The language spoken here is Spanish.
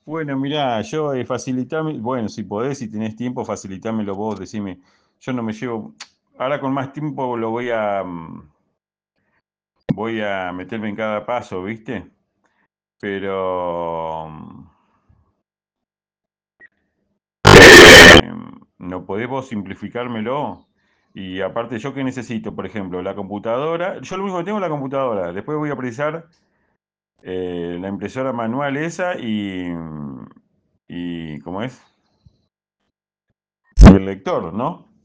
Bueno, mirá, yo facilitame, bueno, si podés, si tenés tiempo, facilitámelo vos, decime. Yo no me llevo, ahora con más tiempo lo voy a meterme en cada paso, ¿viste? Pero no podés vos simplificármelo. Y aparte, ¿yo qué necesito? Por ejemplo, la computadora. Yo lo único que tengo es la computadora. Después voy a precisar la impresora manual esa y ¿cómo es? Y el lector, ¿no?